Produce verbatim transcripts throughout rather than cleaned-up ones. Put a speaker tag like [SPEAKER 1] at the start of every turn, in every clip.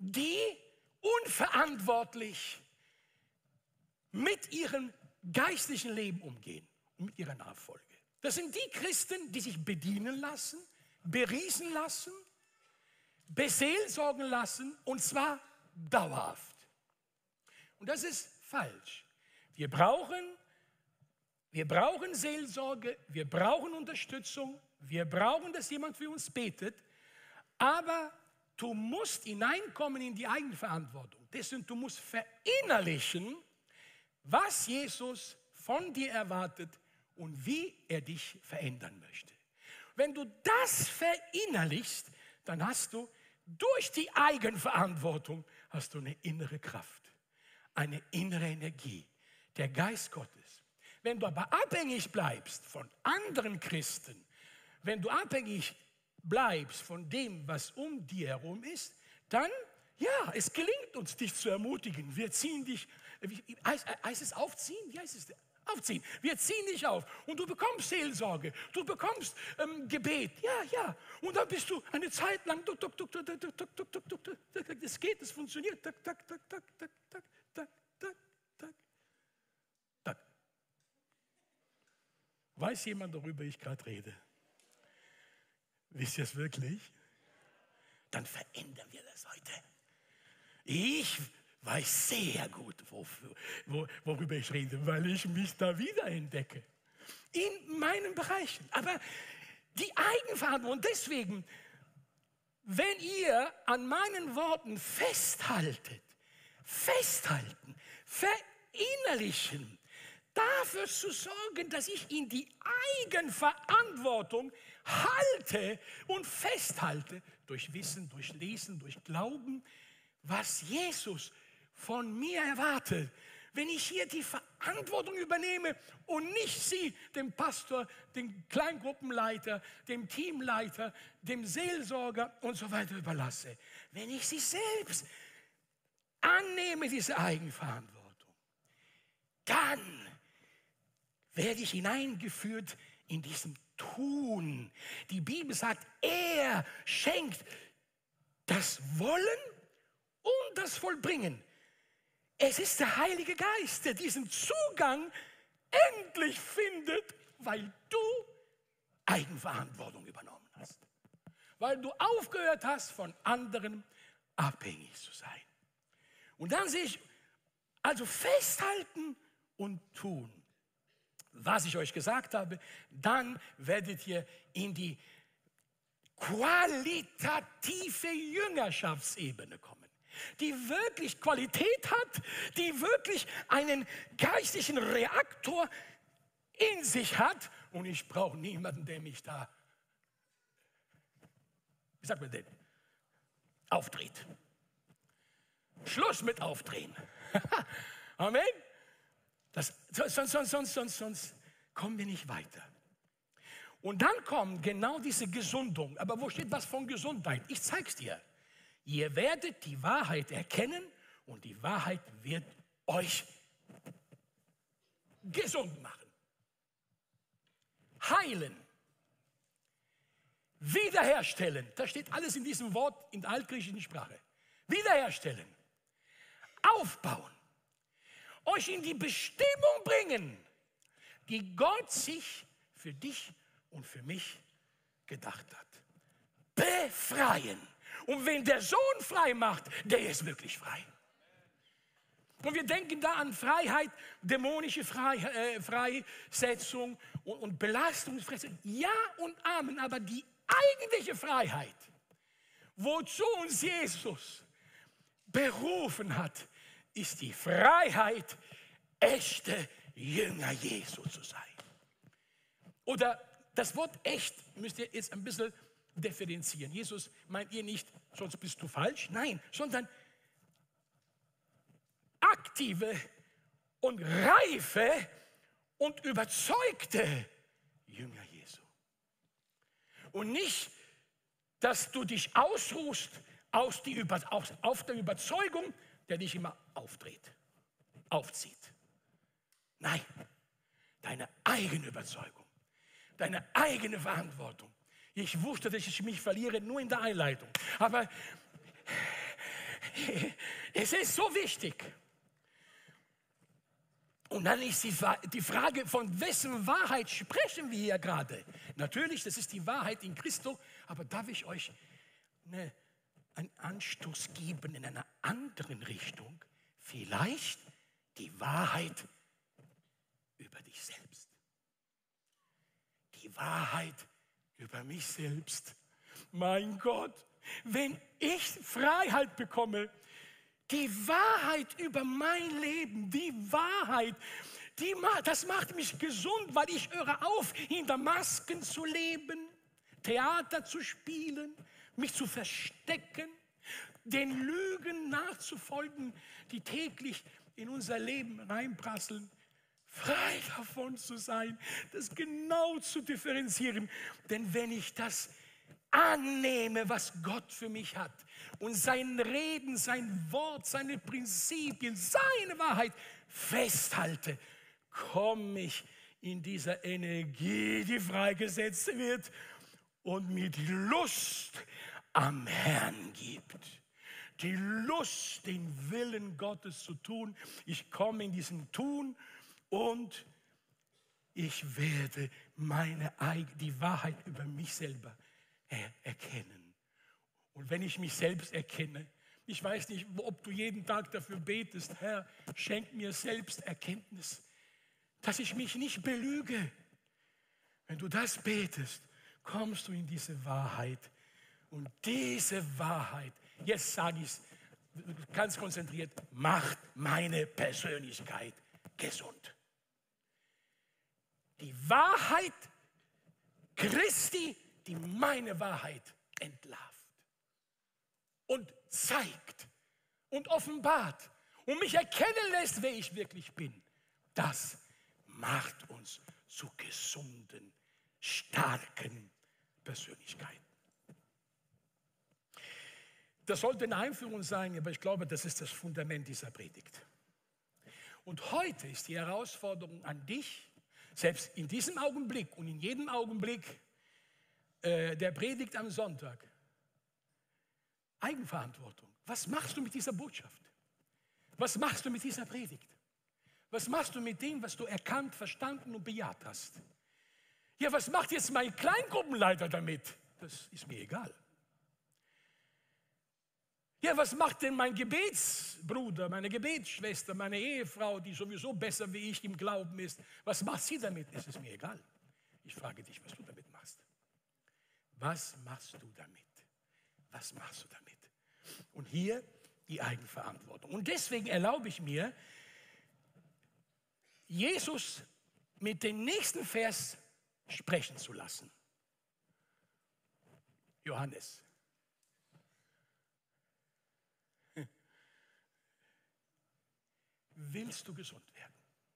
[SPEAKER 1] die unverantwortlich mit ihrem geistlichen Leben umgehen und mit ihrer Nachfolge. Das sind die Christen, die sich bedienen lassen, beriesen lassen, beseelsorgen lassen, und zwar dauerhaft. Und das ist falsch. Wir brauchen, wir brauchen Seelsorge, wir brauchen Unterstützung, wir brauchen, dass jemand für uns betet, aber du musst hineinkommen in die Eigenverantwortung. Deswegen, du musst verinnerlichen, was Jesus von dir erwartet und wie er dich verändern möchte. Wenn du das verinnerlichst, dann hast du durch die Eigenverantwortung hast du eine innere Kraft, eine innere Energie, der Geist Gottes. Wenn du aber abhängig bleibst von anderen Christen, wenn du abhängig bleibst von dem, was um dir herum ist, dann, ja, es gelingt uns, dich zu ermutigen. Wir ziehen dich, wie, heißt, heißt es aufziehen? Wie heißt es? Aufziehen. Wir ziehen dich auf und du bekommst Seelsorge, du bekommst ähm, Gebet. Ja, ja. Und dann bist du eine Zeit lang, tuk, tuk, tuk, tuk, tuk, tuk, tuk, tuk, tuk, tuk, es geht, es funktioniert. Tak, tak, tak, tak, tak, tak, tak, tak, tak, tak. Weiß jemand, worüber ich gerade rede? Wisst ihr es wirklich? Dann verändern wir das heute. Ich weiß sehr gut, wofür, wo, worüber ich rede, weil ich mich da wiederentdecke. In meinen Bereichen. Aber die Eigenverantwortung, und deswegen, wenn ihr an meinen Worten festhaltet, festhalten, verinnerlichen, dafür zu sorgen, dass ich in die Eigenverantwortung halte und festhalte, durch Wissen, durch Lesen, durch Glauben, was Jesus von mir erwartet. Wenn ich hier die Verantwortung übernehme und nicht sie dem Pastor, dem Kleingruppenleiter, dem Teamleiter, dem Seelsorger und so weiter überlasse. Wenn ich sie selbst annehme, diese Eigenverantwortung, dann werde ich hineingeführt in diesem Tun. Die Bibel sagt, er schenkt das Wollen und das Vollbringen. Es ist der Heilige Geist, der diesen Zugang endlich findet, weil du Eigenverantwortung übernommen hast. Weil du aufgehört hast, von anderen abhängig zu sein. Und dann sehe ich, also festhalten und tun, was ich euch gesagt habe, dann werdet ihr in die qualitative Jüngerschaftsebene kommen, die wirklich Qualität hat, die wirklich einen geistlichen Reaktor in sich hat. Und ich brauche niemanden, der mich da, wie sagt man denn, aufdreht. Schluss mit Aufdrehen. Amen. Das, sonst, sonst, sonst, sonst, sonst kommen wir nicht weiter. Und dann kommt genau diese Gesundung. Aber wo steht was von Gesundheit? Ich zeig's dir. Ihr werdet die Wahrheit erkennen und die Wahrheit wird euch gesund machen. Heilen. Wiederherstellen. Das steht alles in diesem Wort in der altgriechischen Sprache. Wiederherstellen. Aufbauen. Euch in die Bestimmung bringen, die Gott sich für dich und für mich gedacht hat. Befreien. Und wenn der Sohn frei macht, der ist wirklich frei. Und wir denken da an Freiheit, dämonische Frei, äh, Freisetzung und, und Belastungsfreisetzung. Ja und Amen, aber die eigentliche Freiheit, wozu uns Jesus berufen hat, ist die Freiheit, echte Jünger Jesu zu sein. Oder das Wort echt müsst ihr jetzt ein bisschen differenzieren. Jesus meint ihr nicht, sonst bist du falsch. Nein, sondern aktive und reife und überzeugte Jünger Jesu. Und nicht, dass du dich ausruhst aus die, auf, auf der Überzeugung, der dich immer aufdreht, aufzieht. Nein, deine eigene Überzeugung, deine eigene Verantwortung. Ich wusste, dass ich mich verliere nur in der Einleitung. Aber es ist so wichtig. Und dann ist die Frage, von wessen Wahrheit sprechen wir hier gerade? Natürlich, das ist die Wahrheit in Christo, aber darf ich euch eine, einen Anstoß geben in einer anderen Richtung? Vielleicht die Wahrheit über dich selbst. Die Wahrheit über mich selbst. Mein Gott, wenn ich Freiheit bekomme, die Wahrheit über mein Leben, die Wahrheit, die, das macht mich gesund, weil ich höre auf, hinter Masken zu leben, Theater zu spielen, mich zu verstecken, den Lügen nachzufolgen, die täglich in unser Leben reinprasseln. Frei davon zu sein, das genau zu differenzieren. Denn wenn ich das annehme, was Gott für mich hat und sein Reden, sein Wort, seine Prinzipien, seine Wahrheit festhalte, komme ich in dieser Energie, die freigesetzt wird und mir die Lust am Herrn gibt. Die Lust, den Willen Gottes zu tun. Ich komme in diesem Tun und ich werde meine eigene, die Wahrheit über mich selber erkennen. Und wenn ich mich selbst erkenne, ich weiß nicht, ob du jeden Tag dafür betest, Herr, schenk mir Selbsterkenntnis, dass ich mich nicht belüge. Wenn du das betest, kommst du in diese Wahrheit. Und diese Wahrheit, jetzt sage ich es ganz konzentriert, macht meine Persönlichkeit gesund. Die Wahrheit Christi, die meine Wahrheit entlarvt und zeigt und offenbart und mich erkennen lässt, wer ich wirklich bin. Das macht uns zu gesunden, starken Persönlichkeiten. Das sollte eine Einführung sein, aber ich glaube, das ist das Fundament dieser Predigt. Und heute ist die Herausforderung an dich, selbst in diesem Augenblick und in jedem Augenblick äh, der Predigt am Sonntag, Eigenverantwortung. Was machst du mit dieser Botschaft? Was machst du mit dieser Predigt? Was machst du mit dem, was du erkannt, verstanden und bejaht hast? Ja, was macht jetzt mein Kleingruppenleiter damit? Das ist mir egal. Ja, was macht denn mein Gebetsbruder, meine Gebetsschwester, meine Ehefrau, die sowieso besser wie ich im Glauben ist? Was macht sie damit? Es ist mir egal. Ich frage dich, was du damit machst. Was machst du damit? Was machst du damit? Und hier die Eigenverantwortung. Und deswegen erlaube ich mir, Jesus mit dem nächsten Vers sprechen zu lassen. Johannes. Willst du gesund werden?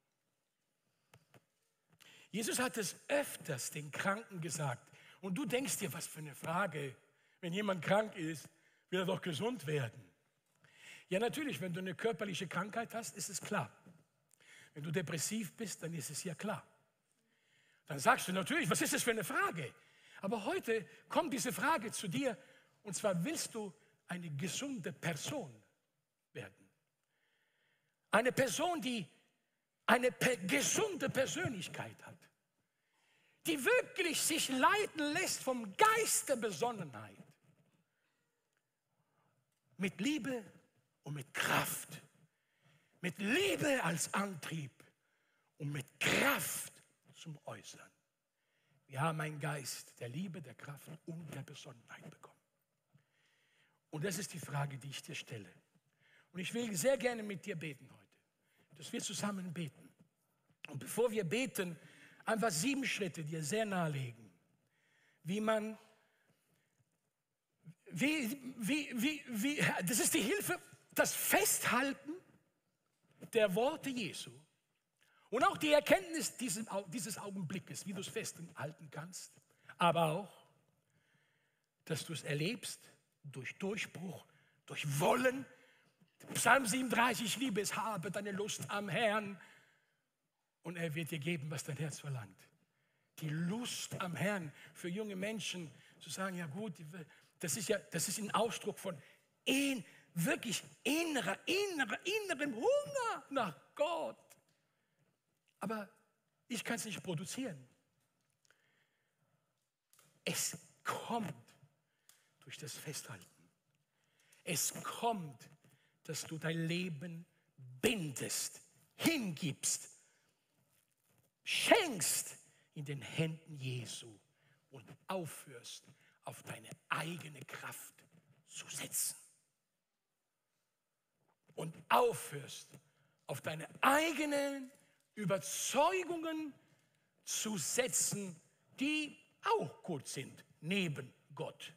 [SPEAKER 1] Jesus hat es öfters den Kranken gesagt. Und du denkst dir, was für eine Frage. Wenn jemand krank ist, will er doch gesund werden. Ja, natürlich, wenn du eine körperliche Krankheit hast, ist es klar. Wenn du depressiv bist, dann ist es ja klar. Dann sagst du natürlich, was ist das für eine Frage? Aber heute kommt diese Frage zu dir, und zwar, willst du eine gesunde Person werden? Eine Person, die eine pe- gesunde Persönlichkeit hat, die wirklich sich leiten lässt vom Geist der Besonnenheit. Mit Liebe und mit Kraft. Mit Liebe als Antrieb und mit Kraft zum Äußern. Wir haben einen Geist der Liebe, der Kraft und der Besonnenheit bekommen. Und das ist die Frage, die ich dir stelle. Und ich will sehr gerne mit dir beten heute, dass wir zusammen beten. Und bevor wir beten, einfach sieben Schritte dir sehr nahelegen, wie man, wie, wie, wie, wie, das ist die Hilfe, das Festhalten der Worte Jesu und auch die Erkenntnis dieses, dieses Augenblickes, wie du es festhalten kannst, aber auch, dass du es erlebst durch Durchbruch, durch Wollen. Psalm siebenunddreißig, ich liebe es, habe deine Lust am Herrn und er wird dir geben, was dein Herz verlangt. Die Lust am Herrn für junge Menschen zu sagen, ja gut, das ist ja das ist ein Ausdruck von ihn, wirklich innerer, innerer, inneren Hunger nach Gott. Aber ich kann es nicht produzieren. Es kommt durch das Festhalten. Es kommt, dass du dein Leben bindest, hingibst, schenkst in den Händen Jesu und aufhörst, auf deine eigene Kraft zu setzen. Und aufhörst, auf deine eigenen Überzeugungen zu setzen, die auch gut sind, neben Gott.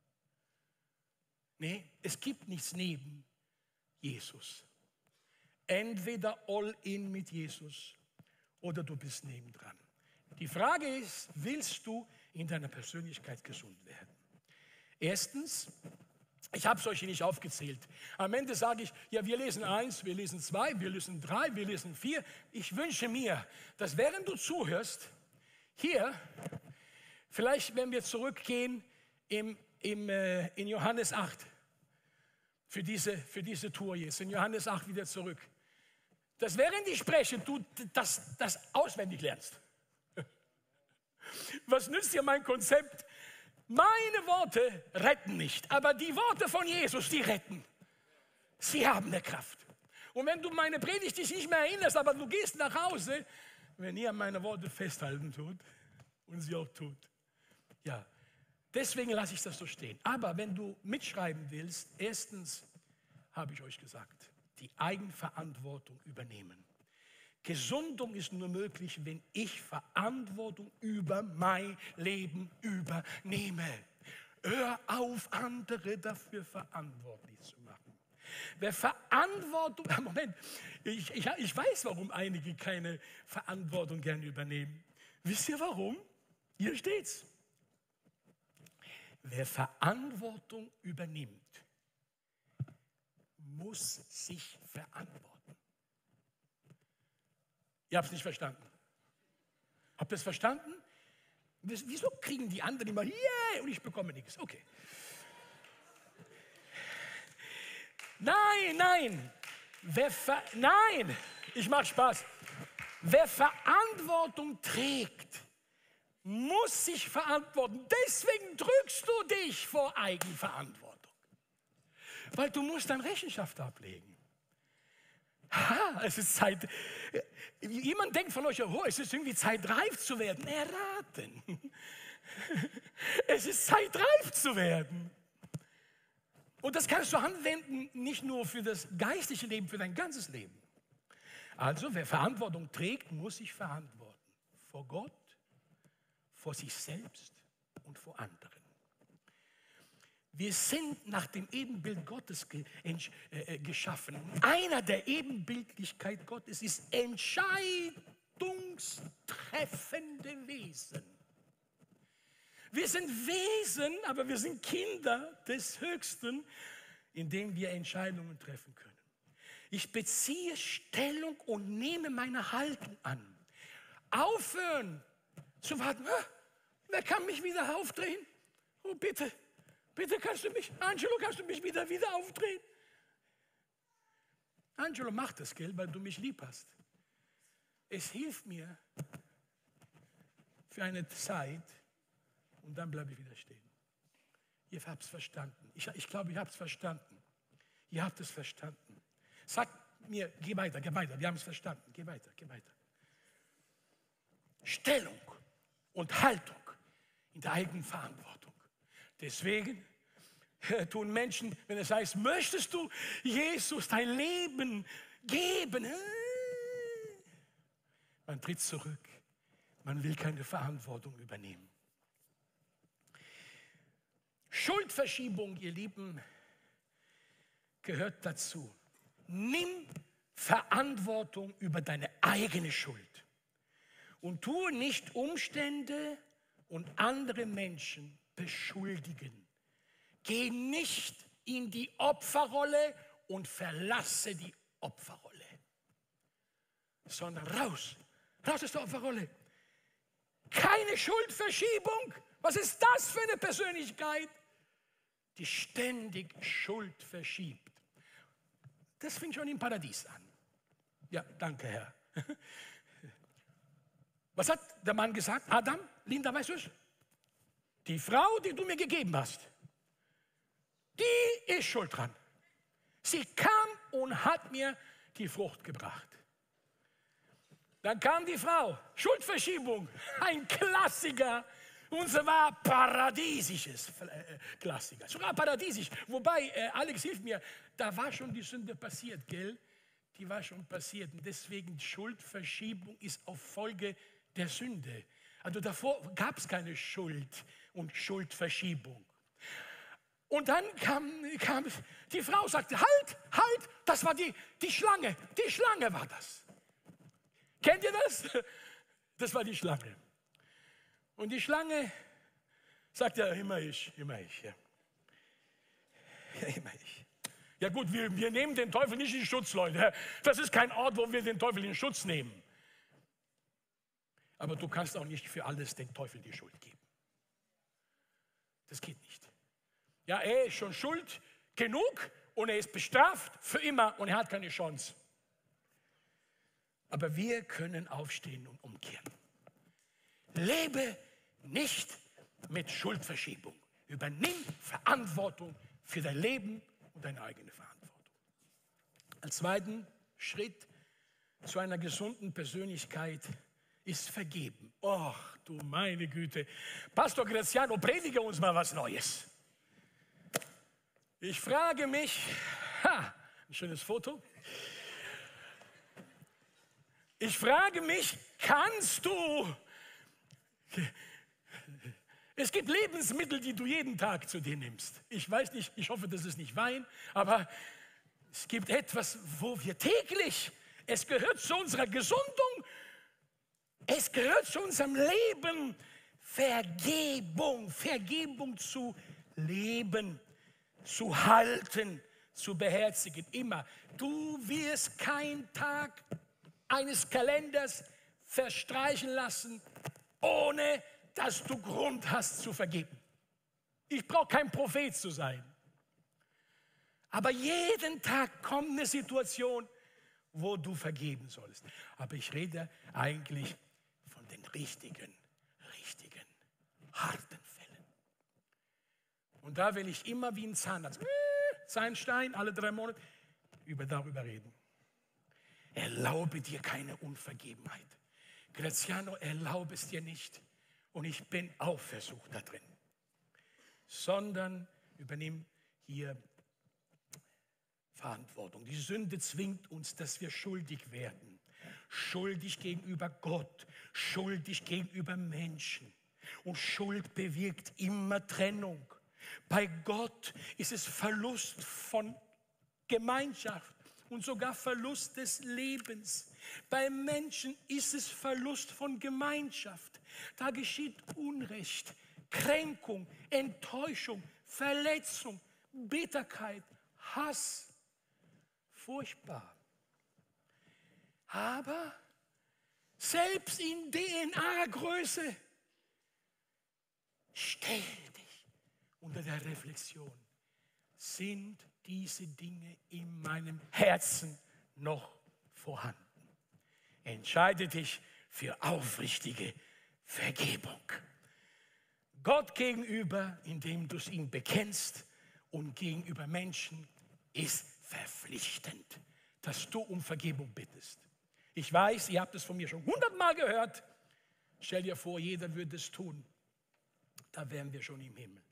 [SPEAKER 1] Nee, es gibt nichts neben Jesus. Entweder all in mit Jesus oder du bist nebendran. Die Frage ist, willst du in deiner Persönlichkeit gesund werden? Erstens, ich habe es euch hier nicht aufgezählt. Am Ende sage ich, ja, wir lesen eins, wir lesen zwei, wir lesen drei, wir lesen vier. Ich wünsche mir, dass während du zuhörst, hier, vielleicht wenn wir zurückgehen im, im, äh, in Johannes acht, für diese, für diese Tour jetzt, in Johannes acht wieder zurück, dass während ich spreche, du das, das auswendig lernst. Was nützt dir mein Konzept? Meine Worte retten nicht, aber die Worte von Jesus, die retten. Sie haben eine Kraft. Und wenn du meine Predigt dich nicht mehr erinnerst, aber du gehst nach Hause, wenn ihr an meine Worte festhalten tut und sie auch tut. Ja, deswegen lasse ich das so stehen. Aber wenn du mitschreiben willst, erstens habe ich euch gesagt, die Eigenverantwortung übernehmen. Gesundung ist nur möglich, wenn ich Verantwortung über mein Leben übernehme. Hör auf, andere dafür verantwortlich zu machen. Wer Verantwortung, Moment, ich, ich, ich weiß, warum einige keine Verantwortung gerne übernehmen. Wisst ihr warum? Hier steht's. Wer Verantwortung übernimmt, muss sich verantworten. Ihr habt es nicht verstanden. Habt ihr es verstanden? Wieso kriegen die anderen immer, yeah, und ich bekomme nichts? Okay. Nein, nein. Wer ver nein, ich mache Spaß. Wer Verantwortung trägt, muss sich verantworten. Deswegen drückst du dich vor Eigenverantwortung. Weil du musst dann Rechenschaft ablegen. Ha, es ist Zeit. Jemand denkt von euch, oh, es ist irgendwie Zeit, reif zu werden. Erraten. Es ist Zeit, reif zu werden. Und das kannst du anwenden, nicht nur für das geistliche Leben, für dein ganzes Leben. Also, wer Verantwortung trägt, muss sich verantworten. Vor Gott, vor sich selbst und vor anderen. Wir sind nach dem Ebenbild Gottes ge äh, geschaffen. Einer der Ebenbildlichkeit Gottes ist entscheidungstreffende Wesen. Wir sind Wesen, aber wir sind Kinder des Höchsten, in denen wir Entscheidungen treffen können. Ich beziehe Stellung und nehme meine Haltung an. Aufhören zu warten. Ah, wer kann mich wieder aufdrehen? Oh, bitte. Bitte kannst du mich, Angelo, kannst du mich wieder, wieder aufdrehen? Angelo macht das, gell, weil du mich lieb hast. Es hilft mir für eine Zeit und dann bleibe ich wieder stehen. Ihr habt es verstanden. Ich, ich glaube, ihr habt es verstanden. Ihr habt es verstanden. Sagt mir, geh weiter, geh weiter. Wir haben es verstanden. Geh weiter, geh weiter. Stellung und Haltung in der eigenen Verantwortung. Deswegen tun Menschen, wenn es heißt, möchtest du Jesus dein Leben geben? Man tritt zurück. Man will keine Verantwortung übernehmen. Schuldverschiebung, ihr Lieben, gehört dazu. Nimm Verantwortung über deine eigene Schuld und tue nicht Umstände und andere Menschen beschuldigen. Geh nicht in die Opferrolle und verlasse die Opferrolle, sondern raus, raus aus der Opferrolle. Keine Schuldverschiebung. Was ist das für eine Persönlichkeit, die ständig Schuld verschiebt? Das fing schon im Paradies an. Ja, danke, Herr. Was hat der Mann gesagt? Adam, Linda, weißt du es? Die Frau, die du mir gegeben hast, die ist schuld dran. Sie kam und hat mir die Frucht gebracht. Dann kam die Frau, Schuldverschiebung, ein Klassiker. Und es war paradiesisches äh, Klassiker, sogar paradiesisch. Wobei, äh, Alex, hilf mir, da war schon die Sünde passiert, gell? Die war schon passiert. Und deswegen Schuldverschiebung ist auf Folge der Sünde. Also davor gab es keine Schuld und Schuldverschiebung. Und dann kam, kam die Frau, sagte, halt, halt, das war die, die Schlange, die Schlange war das. Kennt ihr das? Das war die Schlange. Und die Schlange sagt, ja, immer ich, immer ich. Ja, ja immer ich. Ja gut, wir, wir nehmen den Teufel nicht in Schutz, Leute. Das ist kein Ort, wo wir den Teufel in Schutz nehmen. Aber du kannst auch nicht für alles den Teufel die Schuld geben. Das geht nicht. Ja, er ist schon schuld genug und er ist bestraft für immer und er hat keine Chance. Aber wir können aufstehen und umkehren. Lebe nicht mit Schuldverschiebung. Übernimm Verantwortung für dein Leben und deine eigene Verantwortung. Als zweiten Schritt zu einer gesunden Persönlichkeit ist Vergeben. Och, du meine Güte. Pastor Graziano, predige uns mal was Neues. Ich frage mich, ha, ein schönes Foto. Ich frage mich, kannst du, es gibt Lebensmittel, die du jeden Tag zu dir nimmst. Ich weiß nicht, ich hoffe, das ist nicht Wein, aber es gibt etwas, wo wir täglich, es gehört zu unserer Gesundung, es gehört zu unserem Leben, Vergebung, Vergebung zu leben, zu halten, zu beherzigen, immer. Du wirst keinen Tag eines Kalenders verstreichen lassen, ohne dass du Grund hast zu vergeben. Ich brauche kein Prophet zu sein. Aber jeden Tag kommt eine Situation, wo du vergeben sollst. Aber ich rede eigentlich von den richtigen, richtigen, harten Fällen. Und da will ich immer wie ein Zahnarzt, Zahnstein, alle drei Monate, über, darüber reden. Erlaube dir keine Unvergebenheit. Graziano, erlaube es dir nicht. Und ich bin auch versucht da drin. Sondern übernimm hier Verantwortung. Die Sünde zwingt uns, dass wir schuldig werden. Schuldig gegenüber Gott, schuldig gegenüber Menschen. Und Schuld bewirkt immer Trennung. Bei Gott ist es Verlust von Gemeinschaft und sogar Verlust des Lebens. Bei Menschen ist es Verlust von Gemeinschaft. Da geschieht Unrecht, Kränkung, Enttäuschung, Verletzung, Bitterkeit, Hass. Furchtbar. Aber selbst in D N A-Größe stell dich unter der Reflexion. Sind diese Dinge in meinem Herzen noch vorhanden? Entscheide dich für aufrichtige Vergebung. Gott gegenüber, indem du es ihm bekennst, und gegenüber Menschen ist verpflichtend, dass du um Vergebung bittest. Ich weiß, ihr habt es von mir schon hundertmal gehört. Stell dir vor, jeder würde es tun. Da wären wir schon im Himmel.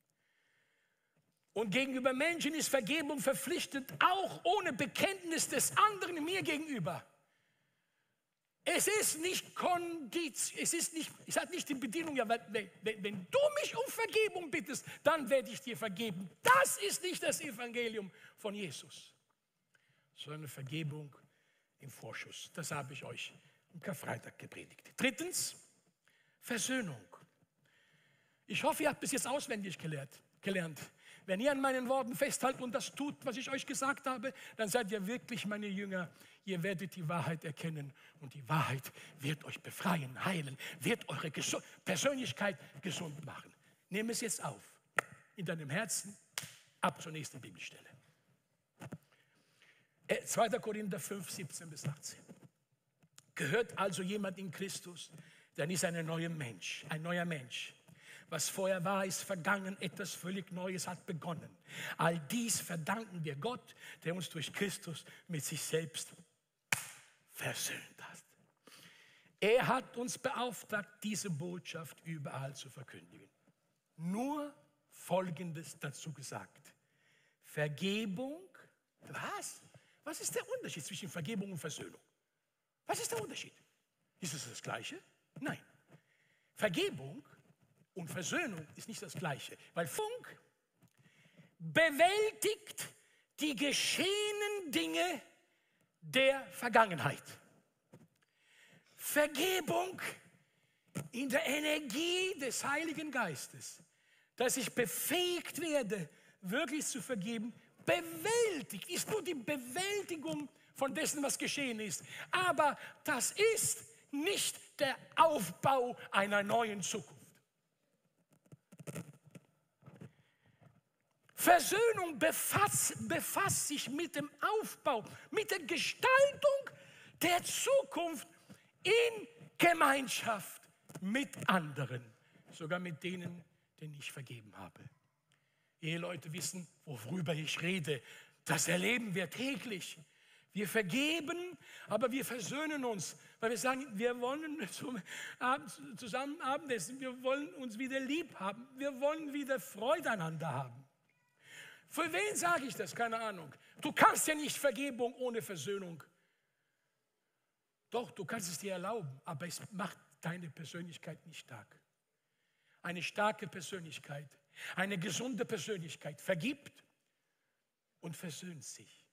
[SPEAKER 1] Und gegenüber Menschen ist Vergebung verpflichtend, auch ohne Bekenntnis des anderen mir gegenüber. Es ist nicht Kondition, es ist nicht, es hat nicht die Bedienung, ja, wenn, wenn, wenn du mich um Vergebung bittest, dann werde ich dir vergeben. Das ist nicht das Evangelium von Jesus, sondern Vergebung im Vorschuss. Das habe ich euch am Karfreitag gepredigt. Drittens, Versöhnung. Ich hoffe, ihr habt bis jetzt auswendig gelernt. gelernt. Wenn ihr an meinen Worten festhaltet und das tut, was ich euch gesagt habe, dann seid ihr wirklich meine Jünger. Ihr werdet die Wahrheit erkennen und die Wahrheit wird euch befreien, heilen, wird eure Gesu- Persönlichkeit gesund machen. Nimm es jetzt auf, in deinem Herzen, ab zur nächsten Bibelstelle. zweiter Korinther fünf, siebzehn bis achtzehn. Gehört also jemand in Christus, dann ist er ein neuer Mensch, ein neuer Mensch. Was vorher war, ist vergangen, etwas völlig Neues hat begonnen. All dies verdanken wir Gott, der uns durch Christus mit sich selbst versöhnt hat. Er hat uns beauftragt, diese Botschaft überall zu verkündigen. Nur Folgendes dazu gesagt. Vergebung, was? Was ist der Unterschied zwischen Vergebung und Versöhnung? Was ist der Unterschied? Ist es das Gleiche? Nein. Vergebung und Versöhnung ist nicht das Gleiche, weil Funk bewältigt die geschehenen Dinge der Vergangenheit. Vergebung in der Energie des Heiligen Geistes, dass ich befähigt werde, wirklich zu vergeben, bewältigt, ist nur die Bewältigung von dessen, was geschehen ist. Aber das ist nicht der Aufbau einer neuen Zukunft. Versöhnung befasst, befasst sich mit dem Aufbau, mit der Gestaltung der Zukunft in Gemeinschaft mit anderen, sogar mit denen, denen ich vergeben habe. Eheleute wissen, worüber ich rede. Das erleben wir täglich. Wir vergeben, aber wir versöhnen uns, weil wir sagen, wir wollen zusammen Abendessen, wir wollen uns wieder lieb haben, wir wollen wieder Freude aneinander haben. Für wen sage ich das? Keine Ahnung. Du kannst ja nicht Vergebung ohne Versöhnung. Doch, du kannst es dir erlauben, aber es macht deine Persönlichkeit nicht stark. Eine starke Persönlichkeit, eine gesunde Persönlichkeit vergibt und versöhnt sich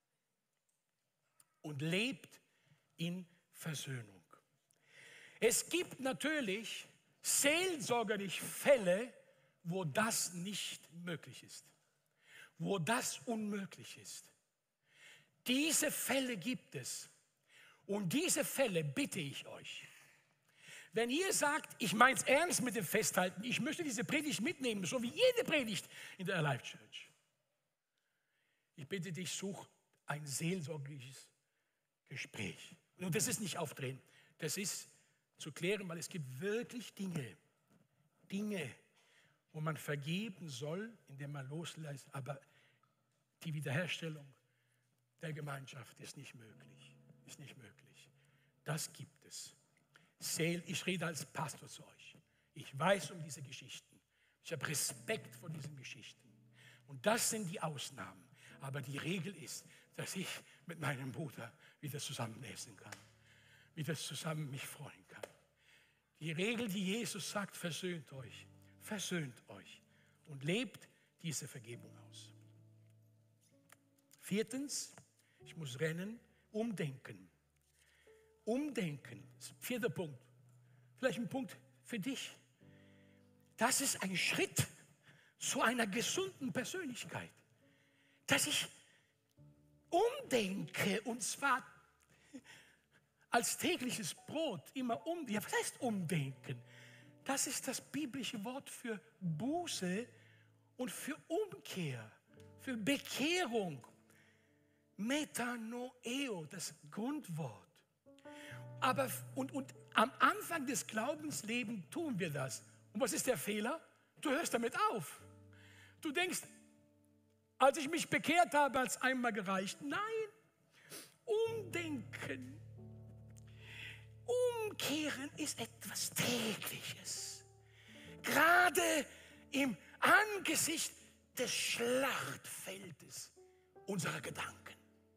[SPEAKER 1] und lebt in Versöhnung. Es gibt natürlich seelsorgerlich Fälle, wo das nicht möglich ist, wo das unmöglich ist. Diese Fälle gibt es. Und diese Fälle bitte ich euch, wenn ihr sagt, ich meine es ernst mit dem Festhalten, ich möchte diese Predigt mitnehmen, so wie jede Predigt in der Alive Church. Ich bitte dich, such ein seelsorgliches Gespräch. Und das ist nicht aufdrehen, das ist zu klären, weil es gibt wirklich Dinge, Dinge, wo man vergeben soll, indem man loslässt, aber die Wiederherstellung der Gemeinschaft ist nicht möglich. Ist nicht möglich. Das gibt es. Ich rede als Pastor zu euch. Ich weiß um diese Geschichten. Ich habe Respekt vor diesen Geschichten. Und das sind die Ausnahmen. Aber die Regel ist, dass ich mit meinem Bruder wieder zusammen essen kann. Wieder zusammen mich freuen kann. Die Regel, die Jesus sagt, versöhnt euch. Versöhnt euch. Und lebt diese Vergebung aus. Viertens, ich muss rennen, umdenken. Umdenken, vierter Punkt. Vielleicht ein Punkt für dich. Das ist ein Schritt zu einer gesunden Persönlichkeit. Dass ich umdenke, und zwar als tägliches Brot, immer um. Ja, was heißt umdenken? Das ist das biblische Wort für Buße und für Umkehr, für Bekehrung. Metanoeo, das Grundwort. Aber und, und am Anfang des Glaubenslebens tun wir das. Und was ist der Fehler? Du hörst damit auf. Du denkst, als ich mich bekehrt habe, hat es einmal gereicht. Nein, umdenken. Umkehren ist etwas Tägliches. Gerade im Angesicht des Schlachtfeldes unserer Gedanken.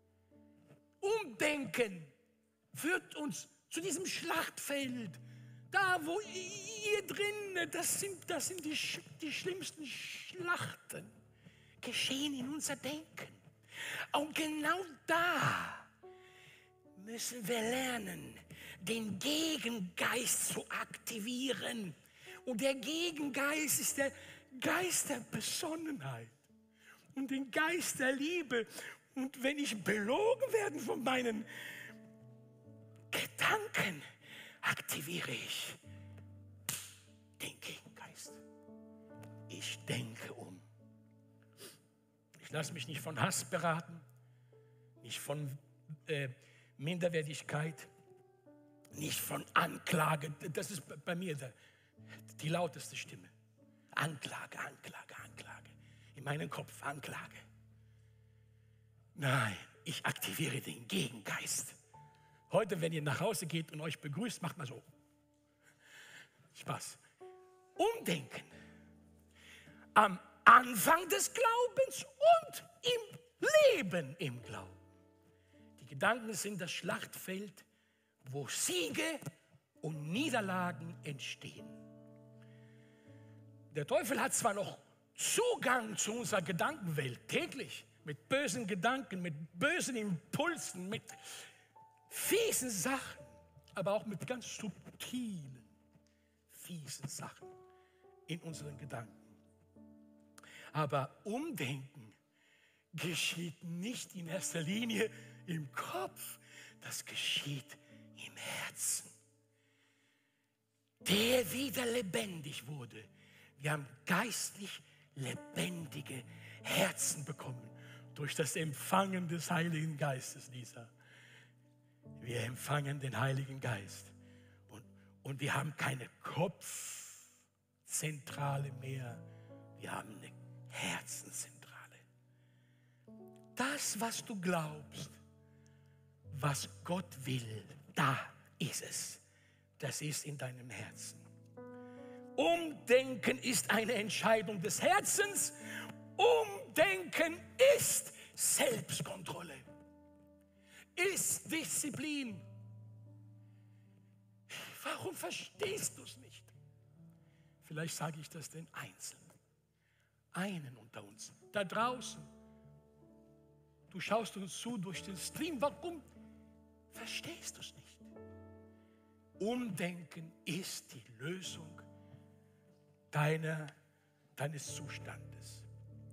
[SPEAKER 1] Umdenken führt uns zu diesem Schlachtfeld. Da, wo ihr drin, das sind, das sind die, die schlimmsten Schlachten, geschehen in unser Denken. Und genau da müssen wir lernen, den Gegengeist zu aktivieren. Und der Gegengeist ist der Geist der Besonnenheit und den Geist der Liebe. Und wenn ich belogen werde von meinen Gedanken, aktiviere ich den Gegengeist. Ich denke um. Ich lasse mich nicht von Hass beraten, nicht von äh, Minderwertigkeit, nicht von Anklage. Das ist bei mir der, die lauteste Stimme. Anklage, Anklage, Anklage. In meinem Kopf Anklage. Nein, ich aktiviere den Gegengeist. Heute, wenn ihr nach Hause geht und euch begrüßt, macht mal so. Spaß. Umdenken. Am Anfang des Glaubens und im Leben im Glauben. Die Gedanken sind das Schlachtfeld, wo Siege und Niederlagen entstehen. Der Teufel hat zwar noch Zugang zu unserer Gedankenwelt täglich, mit bösen Gedanken, mit bösen Impulsen, mit fiesen Sachen, aber auch mit ganz subtilen, fiesen Sachen in unseren Gedanken. Aber Umdenken geschieht nicht in erster Linie im Kopf, das geschieht im Herzen, der wieder lebendig wurde. Wir haben geistlich lebendige Herzen bekommen durch das Empfangen des Heiligen Geistes, Lisa. Wir empfangen den Heiligen Geist und, und wir haben keine Kopfzentrale mehr, wir haben eine Herzenzentrale. Das, was du glaubst, was Gott will, da ist es. Das ist in deinem Herzen. Umdenken ist eine Entscheidung des Herzens. Umdenken ist Selbstkontrolle, ist Disziplin. Warum verstehst du es nicht? Vielleicht sage ich das den Einzelnen, einen unter uns, da draußen. Du schaust uns zu durch den Stream. Warum verstehst du es nicht? Umdenken ist die Lösung deiner, deines Zustandes.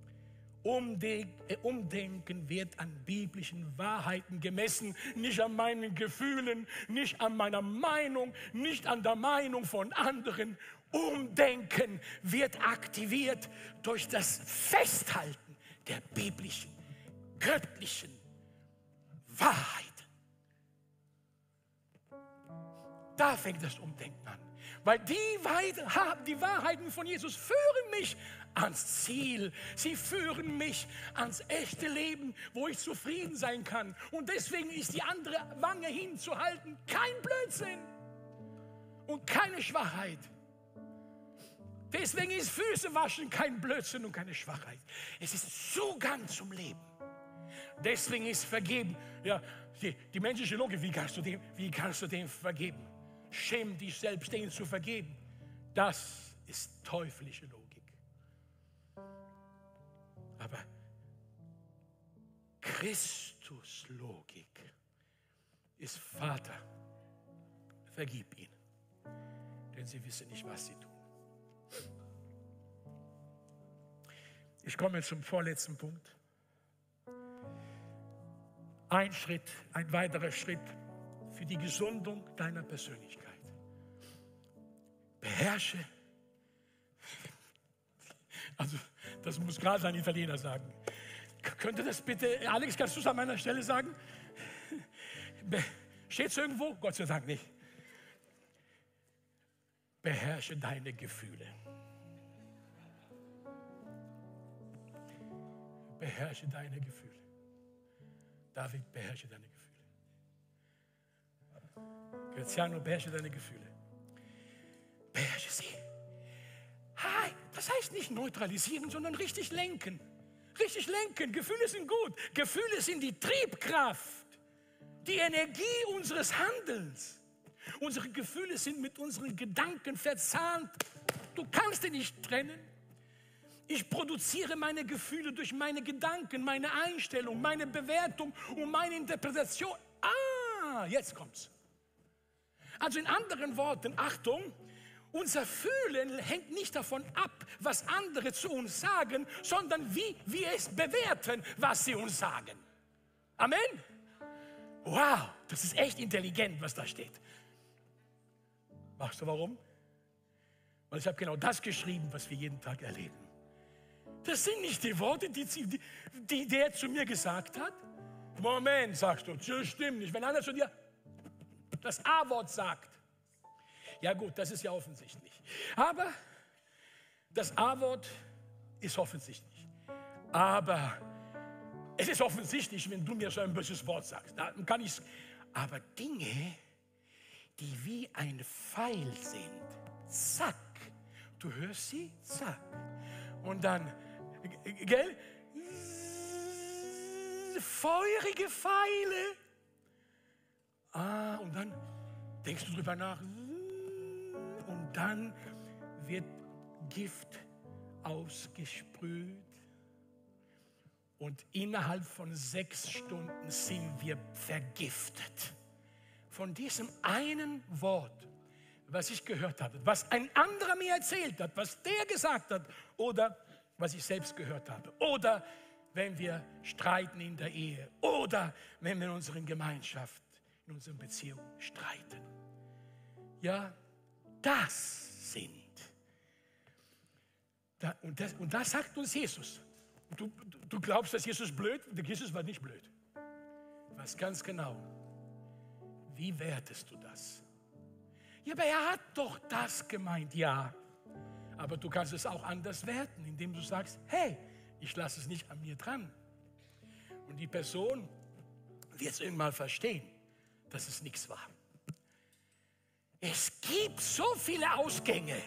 [SPEAKER 1] Umdenken wird an biblischen Wahrheiten gemessen, nicht an meinen Gefühlen, nicht an meiner Meinung, nicht an der Meinung von anderen. Umdenken wird aktiviert durch das Festhalten der biblischen, göttlichen Wahrheit. Da fängt das Umdenken an. Weil die, die Wahrheiten von Jesus führen mich ans Ziel. Sie führen mich ans echte Leben, wo ich zufrieden sein kann. Und deswegen ist die andere Wange hinzuhalten kein Blödsinn und keine Schwachheit. Deswegen ist Füße waschen kein Blödsinn und keine Schwachheit. Es ist Zugang zum Leben. Deswegen ist Vergeben, ja, die, die menschliche Logik, wie kannst du dem, wie kannst du dem vergeben? Schäm dich selbst, denen zu vergeben. Das ist teuflische Logik. Aber Christus Logik ist: Vater, vergib ihnen, denn sie wissen nicht, was sie tun. Ich komme zum vorletzten Punkt. Ein Schritt, ein weiterer Schritt für die Gesundung deiner Persönlichkeit. Beherrsche, also das muss gerade ein Italiener sagen. Könnte das bitte, Alex, kannst du es an meiner Stelle sagen? Steht es irgendwo? Gott sei Dank nicht. Beherrsche deine Gefühle. Beherrsche deine Gefühle. David, beherrsche deine Gefühle. Graziano, beherrsche deine Gefühle. Beherrsche sie. Hi, das heißt nicht neutralisieren, sondern richtig lenken. Richtig lenken. Gefühle sind gut. Gefühle sind die Triebkraft, die Energie unseres Handelns. Unsere Gefühle sind mit unseren Gedanken verzahnt. Du kannst die nicht trennen. Ich produziere meine Gefühle durch meine Gedanken, meine Einstellung, meine Bewertung und meine Interpretation. Ah, jetzt kommt's. Also in anderen Worten, Achtung, unser Fühlen hängt nicht davon ab, was andere zu uns sagen, sondern wie wir es bewerten, was sie uns sagen. Amen? Wow, das ist echt intelligent, was da steht. Weißt du warum? Weil ich habe genau das geschrieben, was wir jeden Tag erleben. Das sind nicht die Worte, die, die, die der zu mir gesagt hat. Moment, sagst du, das stimmt nicht. Wenn einer zu dir das A-Wort sagt, ja gut, das ist ja offensichtlich. Aber das A-Wort ist offensichtlich. Aber es ist offensichtlich, wenn du mir so ein böses Wort sagst. Dann kann ich's. Aber Dinge, die wie ein Pfeil sind, zack, du hörst sie, zack. Und dann, gell, feurige Pfeile. Ah, und dann denkst du drüber nach. Und dann wird Gift ausgesprüht. Und innerhalb von sechs Stunden sind wir vergiftet. Von diesem einen Wort, was ich gehört habe, was ein anderer mir erzählt hat, was der gesagt hat oder was ich selbst gehört habe. Oder wenn wir streiten in der Ehe oder wenn wir in unserer Gemeinschaft, in unseren Beziehungen streiten. Ja, das sind. Da, und, das, und das sagt uns Jesus. Du, du, du glaubst, dass Jesus blöd? Der Jesus war nicht blöd. Du weißt ganz genau. Wie wertest du das? Ja, aber er hat doch das gemeint. Ja, aber du kannst es auch anders werten, indem du sagst, hey, ich lasse es nicht an mir dran. Und die Person wird es irgendwann verstehen, dass es nichts war. Es gibt so viele Ausgänge,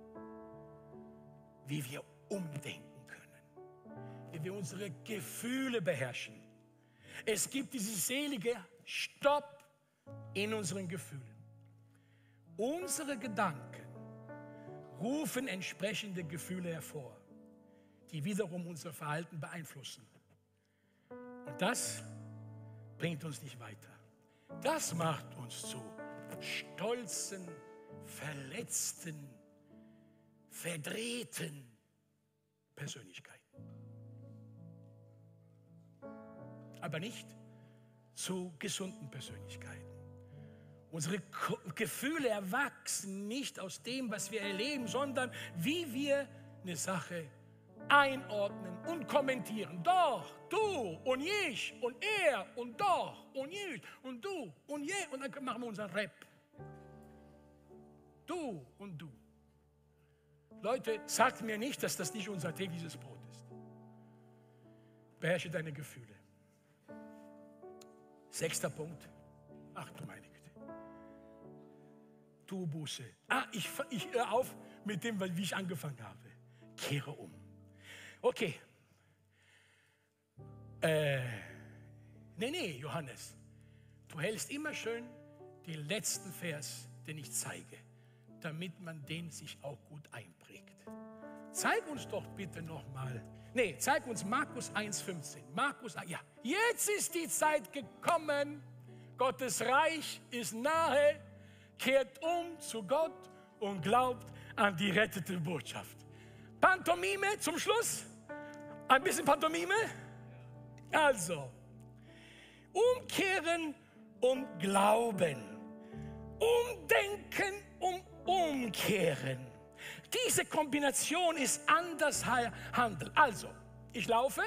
[SPEAKER 1] wie wir umdenken können, wie wir unsere Gefühle beherrschen. Es gibt dieses selige Stopp in unseren Gefühlen. Unsere Gedanken rufen entsprechende Gefühle hervor, die wiederum unser Verhalten beeinflussen. Und das bringt uns nicht weiter. Das macht uns zu stolzen, verletzten, verdrehten Persönlichkeiten. Aber nicht zu gesunden Persönlichkeiten. Unsere Gefühle erwachsen nicht aus dem, was wir erleben, sondern wie wir eine Sache einordnen und kommentieren. Doch, du und ich und er und doch und ich und du und je. Und dann machen wir unseren Rap. Du und du. Leute, sagt mir nicht, dass das nicht unser tägliches Brot ist. Beherrsche deine Gefühle. Sechster Punkt. Ach du meine Güte. Tu Buße. Ah, ich, ich höre auf mit dem, wie ich angefangen habe. Kehre um. Okay. Äh, nee, nee, Johannes. Du hältst immer schön den letzten Vers, den ich zeige, damit man den sich auch gut einprägt. Zeig uns doch bitte nochmal. Nee, zeig uns Markus eins fünfzehn. Markus, ja, jetzt ist die Zeit gekommen. Gottes Reich ist nahe. Kehrt um zu Gott und glaubt an die rettete Botschaft. Pantomime zum Schluss. Ein bisschen Pantomime. Also, umkehren und glauben. Umdenken und umkehren. Diese Kombination ist anders Handel. Also, ich laufe.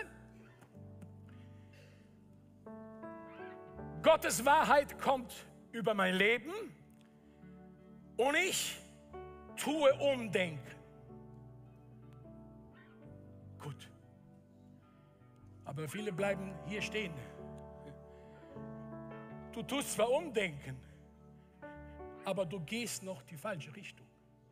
[SPEAKER 1] Gottes Wahrheit kommt über mein Leben. Und ich tue Umdenken. Gut. Aber viele bleiben hier stehen. Du tust zwar Umdenken, aber du gehst noch die falsche Richtung.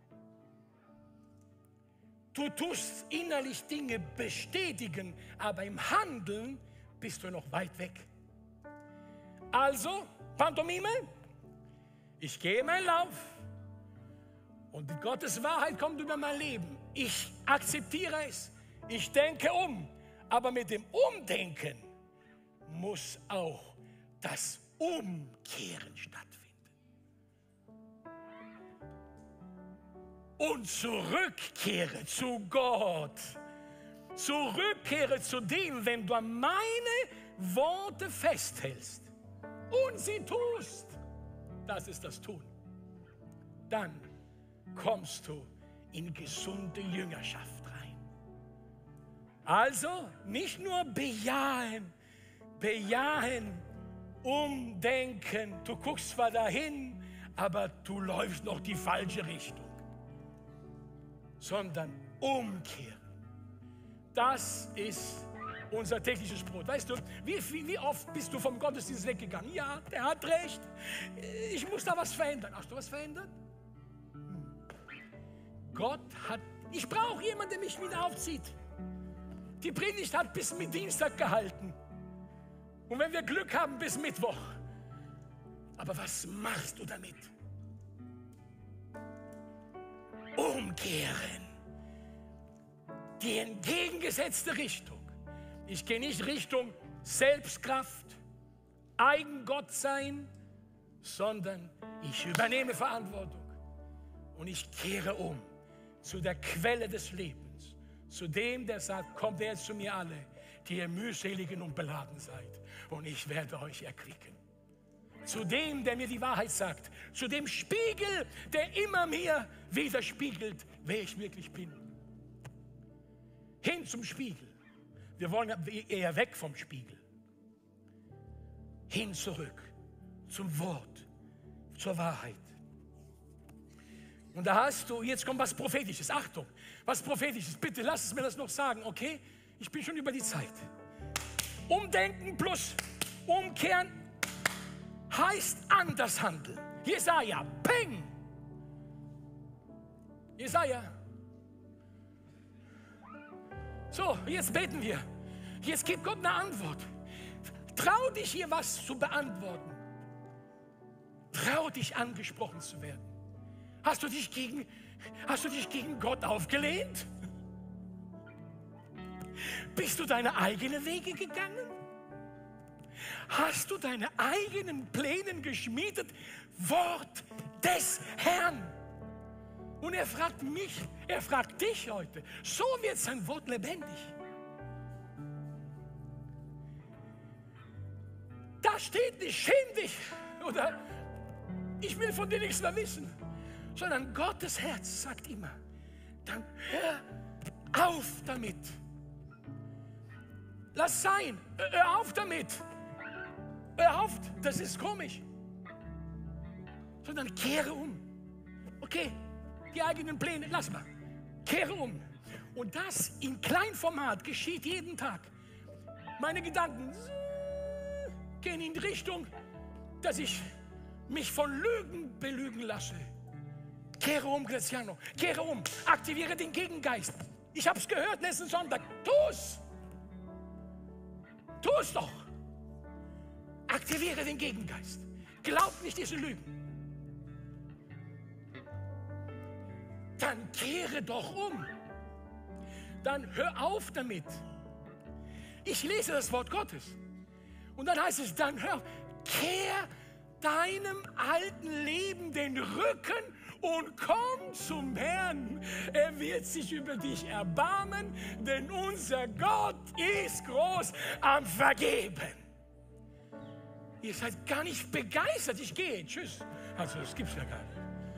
[SPEAKER 1] Du tust innerlich Dinge bestätigen, aber im Handeln bist du noch weit weg. Also, Pantomime, ich gehe meinen Lauf. Und Gottes Wahrheit kommt über mein Leben. Ich akzeptiere es. Ich denke um. Aber mit dem Umdenken muss auch das Umkehren stattfinden. Und zurückkehre zu Gott. Zurückkehre zu dem, wenn du an meine Worte festhältst und sie tust. Das ist das Tun. Dann kommst du in gesunde Jüngerschaft rein. Also nicht nur bejahen, bejahen, umdenken. Du guckst zwar dahin, aber du läufst noch die falsche Richtung. Sondern umkehren. Das ist unser tägliches Brot. Weißt du, wie, wie, wie oft bist du vom Gottesdienst weggegangen? Ja, der hat recht. Ich muss da was verändern. Hast du was verändert? Hm. Gott hat, ich brauche jemanden, der mich wieder aufzieht. Die Predigt hat bis mit Dienstag gehalten. Und wenn wir Glück haben, bis Mittwoch. Aber was machst du damit? Umkehren. Die entgegengesetzte Richtung. Ich gehe nicht Richtung Selbstkraft, Eigengottsein, sondern ich übernehme Verantwortung und ich kehre um zu der Quelle des Lebens, zu dem, der sagt, kommt jetzt zu mir alle, die ihr mühseligen und beladen seid, und ich werde euch erquicken. Zu dem, der mir die Wahrheit sagt, zu dem Spiegel, der immer mir widerspiegelt, wer ich wirklich bin. Hin zum Spiegel. Wir wollen eher weg vom Spiegel. Hin zurück zum Wort, zur Wahrheit. Und da hast du, jetzt kommt was Prophetisches. Achtung, was Prophetisches. Bitte lass es mir das noch sagen, okay? Ich bin schon über die Zeit. Umdenken plus umkehren heißt anders handeln. Jesaja, peng! Jesaja. So, jetzt beten wir. Jetzt gibt Gott eine Antwort. Trau dich, hier was zu beantworten. Trau dich, angesprochen zu werden. Hast du dich gegen, hast du dich gegen Gott aufgelehnt? Bist du deine eigenen Wege gegangen? Hast du deine eigenen Pläne geschmiedet? Wort des Herrn. Und er fragt mich, er fragt dich heute. So wird sein Wort lebendig. Da steht nicht, schäm dich oder ich will von dir nichts mehr wissen, sondern Gottes Herz sagt immer, dann hör auf damit. Lass sein, hör auf damit. Hör auf, das ist komisch. Sondern kehre um. Okay, die eigenen Pläne, lass mal. Kehre um. Und das in Kleinformat geschieht jeden Tag. Meine Gedanken gehen in die Richtung, dass ich mich von Lügen belügen lasse. Kehre um, Graziano. Kehre um. Aktiviere den Gegengeist. Ich habe es gehört letzten Sonntag. Tu's. Tu's doch. Aktiviere den Gegengeist. Glaub nicht diese Lügen. Dann kehre doch um. Dann hör auf damit. Ich lese das Wort Gottes. Und dann heißt es, dann hör, kehr deinem alten Leben den Rücken und komm zum Herrn. Er wird sich über dich erbarmen, denn unser Gott ist groß am Vergeben. Ihr seid gar nicht begeistert. Ich gehe. Tschüss. Also, das gibt's ja gar nicht.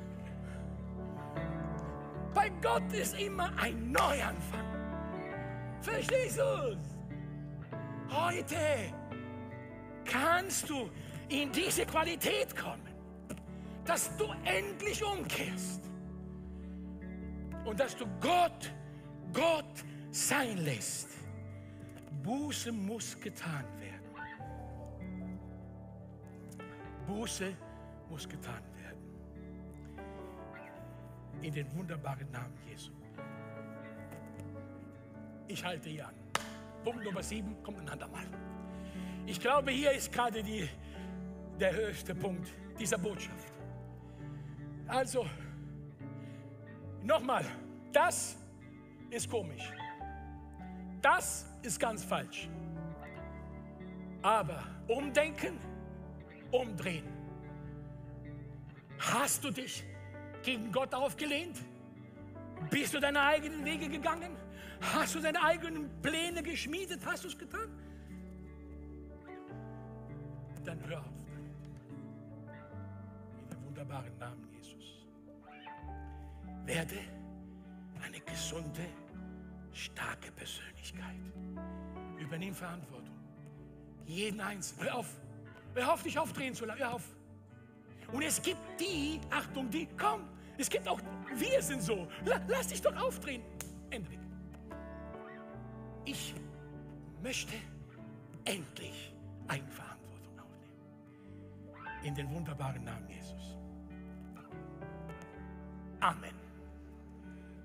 [SPEAKER 1] Bei Gott ist immer ein Neuanfang. Verstehst du? Heute kannst du in diese Qualität kommen, dass du endlich umkehrst und dass du Gott, Gott sein lässt. Buße muss getan werden. Buße muss getan werden. In den wunderbaren Namen Jesu. Ich halte hier an. Punkt Nummer sieben kommt ein andermal. Ich glaube, hier ist gerade die, der höchste Punkt dieser Botschaft. Also, nochmal, das ist komisch. Das ist ganz falsch. Aber umdenken, umdrehen. Hast du dich gegen Gott aufgelehnt? Bist du deine eigenen Wege gegangen? Hast du deine eigenen Pläne geschmiedet? Hast du es getan? Dann hör auf. In dem wunderbaren Namen Jesus. Werde eine gesunde, starke Persönlichkeit. Übernimm Verantwortung. Jeden Einzelnen. Hör auf. Hör auf, dich aufdrehen zu lassen. Hör auf. Und es gibt die, Achtung, die, komm, es gibt auch, wir sind so. Lass dich doch aufdrehen. Ende weg. Ich möchte endlich Eigenverantwortung aufnehmen. In den wunderbaren Namen Jesus. Amen.